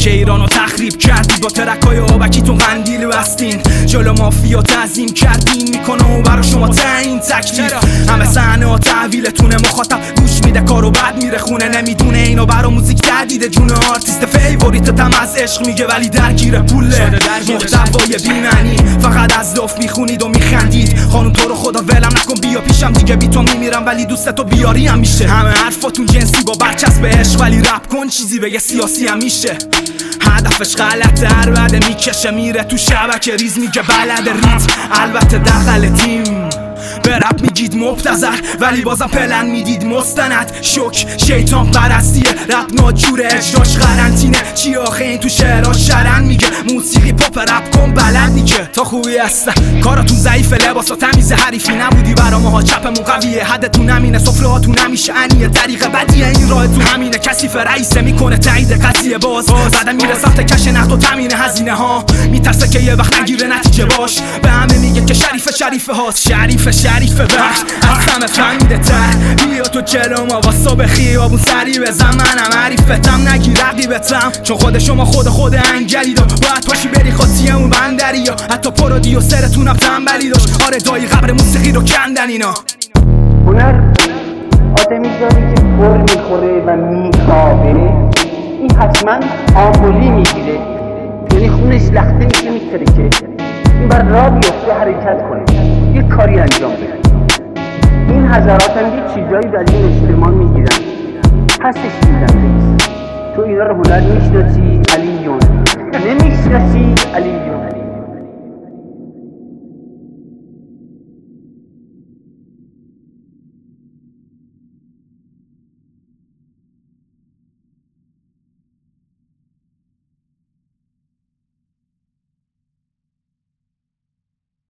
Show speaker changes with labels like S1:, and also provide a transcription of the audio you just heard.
S1: که ایرانو تخریب کردید با ترکای آبکیتون قندیل بستین جلو مافیا تعظیم کردین میکنه و برا شما تعیین تکلیف همه صحنه ها تحویلتونه مخاطب گوش میده کارو بعد میره خونه نمیدونه اینو برا موزیک تهدیده جون آرتیست فیوریتتم از عشق میگه ولی درگیر پوله محتوای بی‌معنی فقط از لف میخونید و میخندید خانم تو رو خدا ولم نکن بیا پیشم دیگه بی تو میمیرم ولی دوستتو بیاری هم میشه همه حرفاتون جنسی با برچسب عشق ولی رپ کن چیزی بگه سیاسی هم میشه هدفش غلطه هر بعد میکشه میره تو شبکه ریز میگه بلد ریت البته داخل تیم به رپ میگید مبتذر ولی بازم پلن میدید مستند شک شیطان پرستیه رپ ناجوره اجراش قرنطینه چی آخه این تو شعراش شرن میگه موسیقی پاپ رپ کن بلد نیکه تا خوبی هستن کاراتون ضعیفه لباسا تمیز حریفی نبودی برا ماها چپمون قویه حدتون همینه سفره هاتون نمیشه انیه طریق بدیه این راهتون همینه کثیف رئیسه میکنه تایید قضیه باز بعدم میره سمت کش نقد و تامین هزینه ها میترسه که یه وقت نگیره نتیجه باش به همه میگه که شریفه هاست شریفه بخش از همه فهمیده تر بیا تو جلو ما با صبح خیابون سری بزن منم حریفتم نگی رقیبتم چون خود شما خود انگلید و باید پاشی بری خاطیه اون بندری یا حتی پرودی و سرتونم تنبلی داشت آره دایی قبر موسیقی رو کندن اینا
S2: هنر آدمی داری که پر میخوره و میخوابه این حتما آمبولی میگیره یعنی خونش لخته میشه میترکه این بر را بیفته حرکت کنه یه کاری انجام بده این حضرات هم یه چیزایی در این اجتماع میگیرن پسش میدن تو اینا رو هنر میشناسی علی جون نمیشناسی علی جون